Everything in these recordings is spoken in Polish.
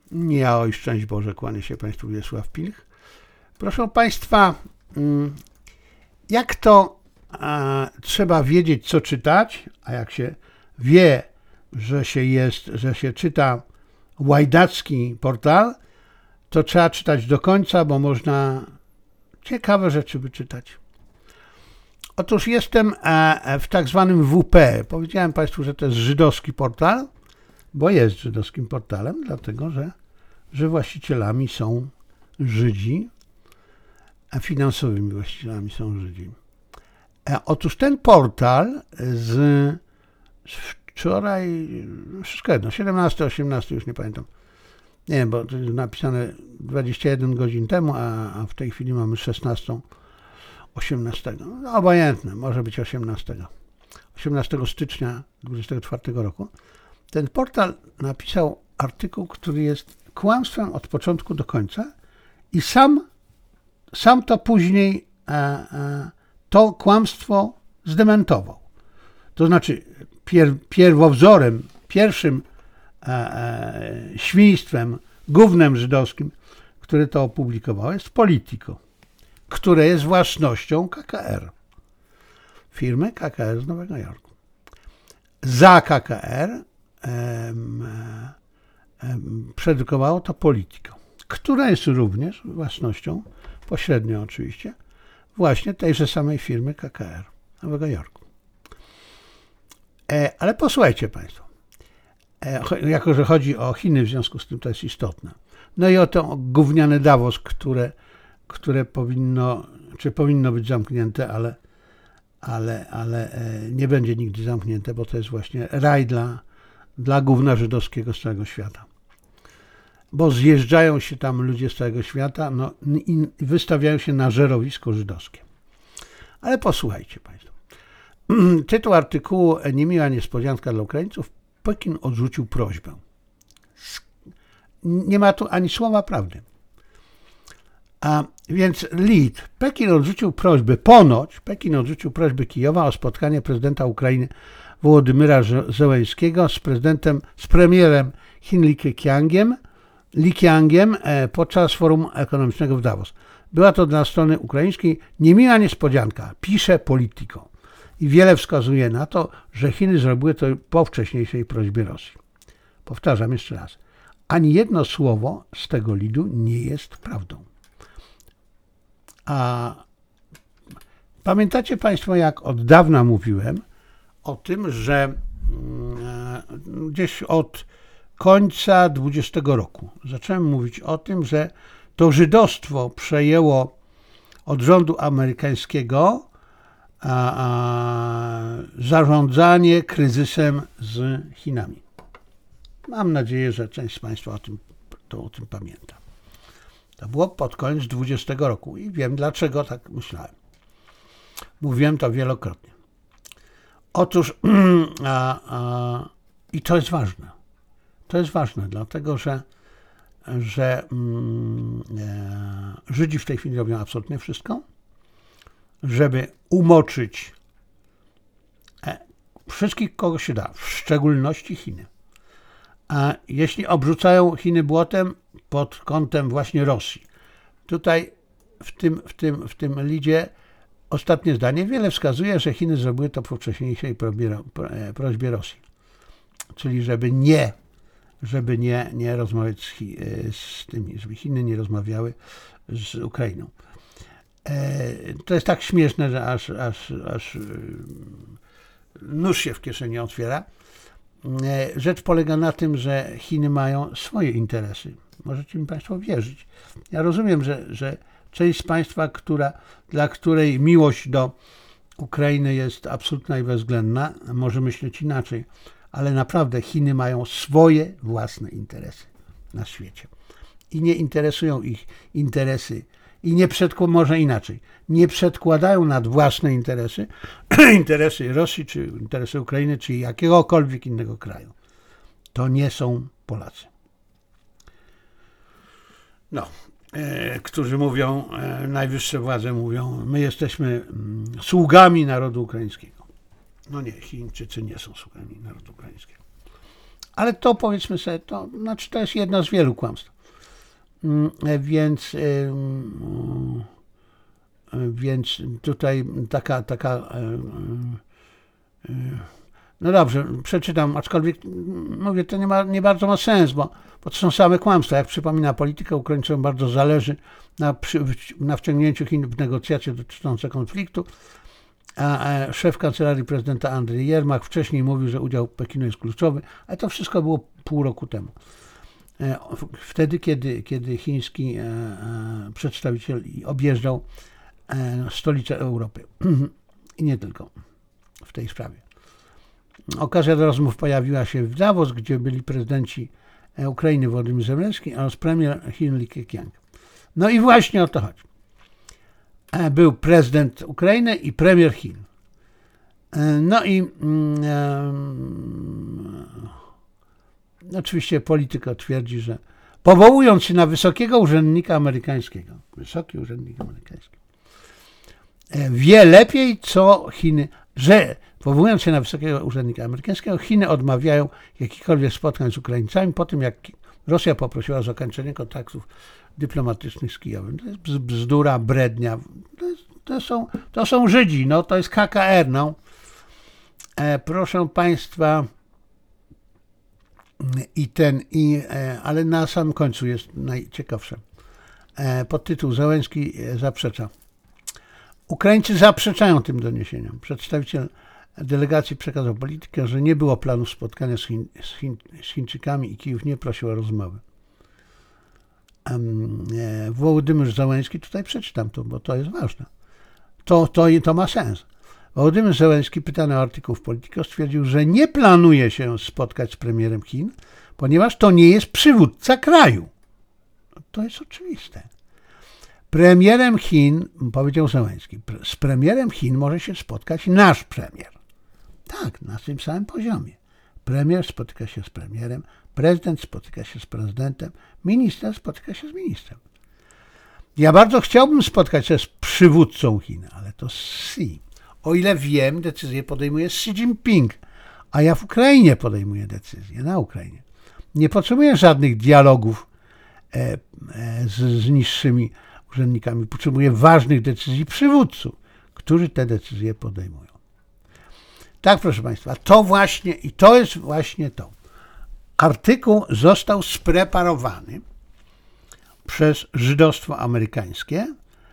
Nie, oj, szczęść Boże, kłania się Państwu Wiesław Pilch. Proszę Państwa, jak to trzeba wiedzieć, co czytać, a jak się wie, że się czyta łajdacki portal, to trzeba czytać do końca, bo można ciekawe rzeczy wyczytać. Otóż jestem w tak zwanym WP. Powiedziałem Państwu, że to jest żydowski portal, bo jest żydowskim portalem, dlatego że właścicielami są Żydzi, a finansowymi właścicielami są Żydzi. Otóż ten portal z wczoraj, wszystko jedno, 17, 18, już nie pamiętam. Nie wiem, bo to jest napisane 21 godzin temu, a w tej chwili mamy 16, 18. No, obojętne, może być 18. 18 stycznia 2024 roku. Ten portal napisał artykuł, który jest kłamstwem od początku do końca i sam to później to kłamstwo zdementował. To znaczy pierwowzorem, pierwszym świństwem, gównem żydowskim, które to opublikowało, jest Politico, które jest własnością KKR, firmy KKR z Nowego Jorku. Za KKR przedrukowało to Politico, która jest również własnością, pośrednio oczywiście, właśnie tejże samej firmy KKR Nowego Jorku. Ale posłuchajcie Państwo, jako że chodzi o Chiny, w związku z tym to jest istotne. No i o to gówniane Davos, które powinno być zamknięte, ale nie będzie nigdy zamknięte, bo to jest właśnie raj dla gówna żydowskiego z całego świata. Bo zjeżdżają się tam ludzie z całego świata i wystawiają się na żerowisko żydowskie. Ale posłuchajcie Państwo. Tytuł artykułu: Niemiła niespodzianka dla Ukraińców. Pekin odrzucił prośbę. Nie ma tu ani słowa prawdy. A więc lead. Pekin odrzucił prośbę Kijowa o spotkanie prezydenta Ukrainy Wołodymyra Zełenskiego z premierem Chin Li Qiangiem podczas forum ekonomicznego w Davos. Była to dla strony ukraińskiej niemiła niespodzianka, pisze Politico. I wiele wskazuje na to, że Chiny zrobiły to po wcześniejszej prośbie Rosji. Powtarzam jeszcze raz. Ani jedno słowo z tego lidu nie jest prawdą. A pamiętacie Państwo, jak od dawna mówiłem o tym, że gdzieś od końca 20 roku zacząłem mówić o tym, że to żydostwo przejęło od rządu amerykańskiego zarządzanie kryzysem z Chinami. Mam nadzieję, że część z Państwa o tym pamięta. To było pod koniec 20 roku i wiem, dlaczego tak myślałem. Mówiłem to wielokrotnie. Otóż i to jest ważne. To jest ważne, dlatego że Żydzi w tej chwili robią absolutnie wszystko, żeby umoczyć wszystkich, kogo się da, w szczególności Chiny. A jeśli obrzucają Chiny błotem pod kątem właśnie Rosji. Tutaj w tym lidzie ostatnie zdanie wiele wskazuje, że Chiny zrobiły to po wcześniejszej prośbie Rosji. Czyli żeby nie rozmawiać z tymi, żeby Chiny nie rozmawiały z Ukrainą. To jest tak śmieszne, że aż nóż się w kieszeni otwiera. Rzecz polega na tym, że Chiny mają swoje interesy. Możecie mi Państwo wierzyć. Ja rozumiem, że część z Państwa, dla której miłość do Ukrainy jest absolutna i bezwzględna, może myśleć inaczej, ale naprawdę Chiny mają swoje własne interesy na świecie. I nie interesują ich interesy może inaczej, nie przedkładają nad własne interesy, interesy Rosji, czy interesy Ukrainy, czy jakiegokolwiek innego kraju. To nie są Polacy. Którzy mówią, najwyższe władze mówią, my jesteśmy sługami narodu ukraińskiego. No nie, Chińczycy nie są sługami narodu ukraińskiego. ale to powiedzmy sobie, to jest jedno z wielu kłamstw. Więc tutaj taka no dobrze, przeczytam, aczkolwiek mówię, to nie bardzo ma sens, bo to są same kłamstwa. Jak przypomina polityka, Ukraińcom bardzo zależy na wciągnięciu Chin w negocjacje dotyczące konfliktu, a szef kancelarii prezydenta Andrzej Jermak wcześniej mówił, że udział Pekinu jest kluczowy, ale to wszystko było pół roku temu. Wtedy, kiedy chiński przedstawiciel objeżdżał stolicę Europy i nie tylko w tej sprawie. Okazja do rozmów pojawiła się w Davos, gdzie byli prezydenci Ukrainy Wołodymyr Zełenski oraz premier Chin Li Keqiang. No i właśnie o to chodzi. Był prezydent Ukrainy i premier Chin. No i oczywiście polityka twierdzi, że powołując się na wysoki urzędnik amerykański, wie lepiej, co Chiny, że powołując się na wysokiego urzędnika amerykańskiego, Chiny odmawiają jakichkolwiek spotkań z Ukraińcami po tym, jak Rosja poprosiła o zakończenie kontaktów dyplomatycznych z Kijowem. To jest bzdura, brednia. To są Żydzi, no to jest KKR, no. Proszę Państwa, ale na samym końcu jest najciekawsze. Podtytuł Zełenski zaprzecza. Ukraińcy zaprzeczają tym doniesieniom. Przedstawiciel delegacji przekazał politykę, że nie było planu spotkania z Chińczykami i Kijów nie prosił o rozmowy. Wołodymyr Zełenski, tutaj przeczytam to, bo to jest ważne. To ma sens. Wołodymyr Zełenski, pytany o artykuł w Politico, stwierdził, że nie planuje się spotkać z premierem Chin, ponieważ to nie jest przywódca kraju. To jest oczywiste. Premierem Chin, powiedział Zełenski, z premierem Chin może się spotkać nasz premier. Tak, na tym samym poziomie. Premier spotyka się z premierem, prezydent spotyka się z prezydentem, minister spotyka się z ministrem. Ja bardzo chciałbym spotkać się z przywódcą Chin, ale to Xi. O ile wiem, decyzję podejmuje Xi Jinping, a ja w Ukrainie podejmuję decyzję, na Ukrainie. Nie potrzebuję żadnych dialogów z niższymi urzędnikami. Potrzebuję ważnych decyzji przywódców, którzy te decyzje podejmują. Tak, proszę Państwa, to jest właśnie to. Artykuł został spreparowany przez żydostwo amerykańskie,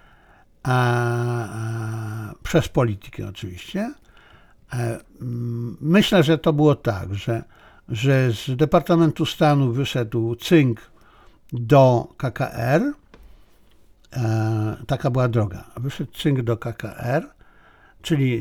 przez politykę oczywiście. Myślę, że to było tak, że z Departamentu Stanu wyszedł cynk do KKR. Taka była droga. Wyszedł cynk do KKR, czyli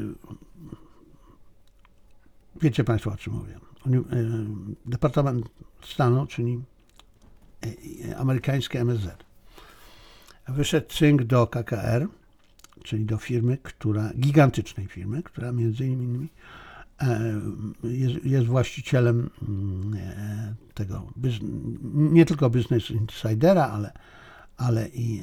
wiecie Państwo, o czym mówię. Departament Stanu, czyli amerykańskie MSZ. Wyszedł cynk do KKR, czyli do firmy, gigantycznej firmy, która między innymi jest właścicielem tego, nie tylko Business Insidera, ale i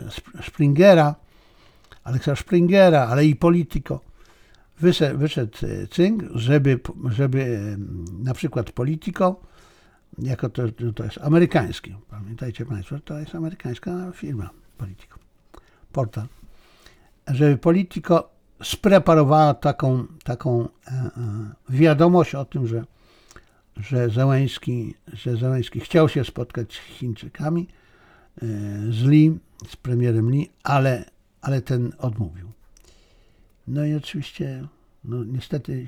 Alexa Springera, ale i Politico. Wyszedł cynk, żeby na przykład Politico, jako to jest amerykański, pamiętajcie Państwo, to jest amerykańska firma Politico, portal, żeby Politico spreparowała taką wiadomość o tym, że Zełenski chciał się spotkać z Chińczykami, z Li, z premierem Li, ale ten odmówił. No i oczywiście, no niestety,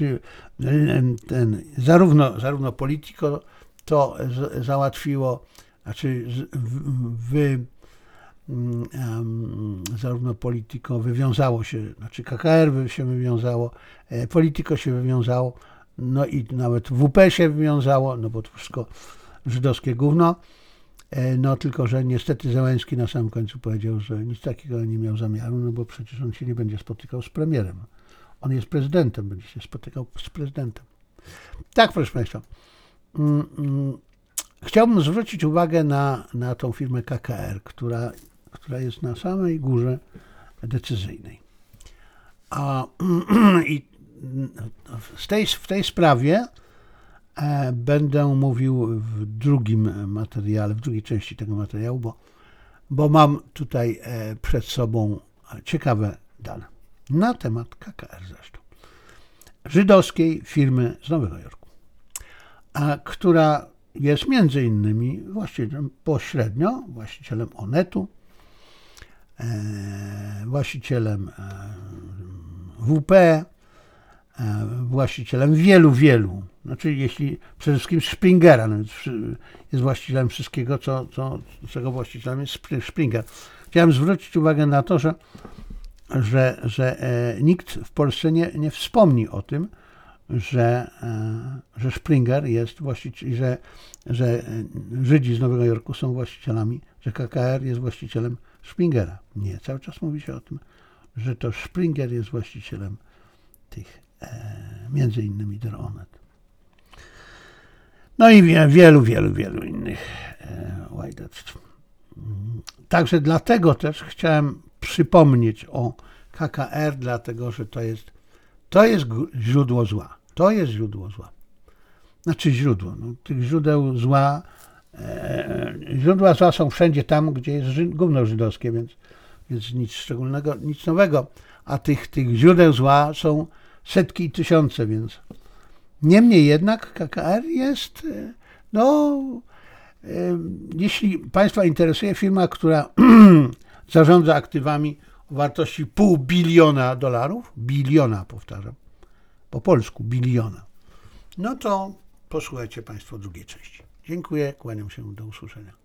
zarówno Politico to załatwiło, zarówno Politico wywiązało się, KKR się wywiązało, Politico się wywiązało, no i nawet WP się wywiązało, no bo to wszystko żydowskie gówno. No tylko, że niestety Zełenski na samym końcu powiedział, że nic takiego nie miał zamiaru, no bo przecież on się nie będzie spotykał z premierem. On jest prezydentem, będzie się spotykał z prezydentem. Tak, proszę Państwa. Chciałbym zwrócić uwagę na tą firmę KKR, która jest na samej górze decyzyjnej. I w tej sprawie będę mówił w drugim materiale, w drugiej części tego materiału, bo mam tutaj przed sobą ciekawe dane na temat KKR zresztą. Żydowskiej firmy z Nowego Jorku, która jest między innymi właścicielem, pośrednio właścicielem Onetu, właścicielem WP, właścicielem wielu, znaczy jeśli przede wszystkim Springera, no jest właścicielem wszystkiego, czego właścicielem jest Springer. Chciałem zwrócić uwagę na to, że nikt w Polsce nie wspomni o tym, że Springer jest właścicielem, że Żydzi z Nowego Jorku są właścicielami, że KKR jest właścicielem Springera. Nie, cały czas mówi się o tym, że to Springer jest właścicielem tych, między innymi der Onet. No i wielu innych łajdactw. Także dlatego też chciałem przypomnieć o KKR, dlatego że to jest źródło zła. To jest źródło zła. Znaczy źródło. No, tych źródeł zła, źródła zła są wszędzie tam, gdzie jest gówno żydowskie, więc nic szczególnego, nic nowego. A tych źródeł zła są setki i tysiące, więc niemniej jednak KKR jest, jeśli Państwa interesuje, firma, która zarządza aktywami o wartości $500 miliona, biliona, powtarzam, po polsku biliona, no to posłuchajcie Państwo drugiej części. Dziękuję, kłaniam się, do usłyszenia.